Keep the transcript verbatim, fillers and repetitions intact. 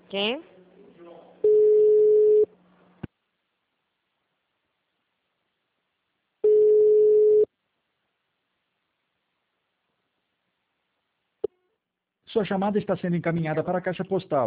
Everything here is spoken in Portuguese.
Quem? Sua chamada está sendo encaminhada para a caixa postal.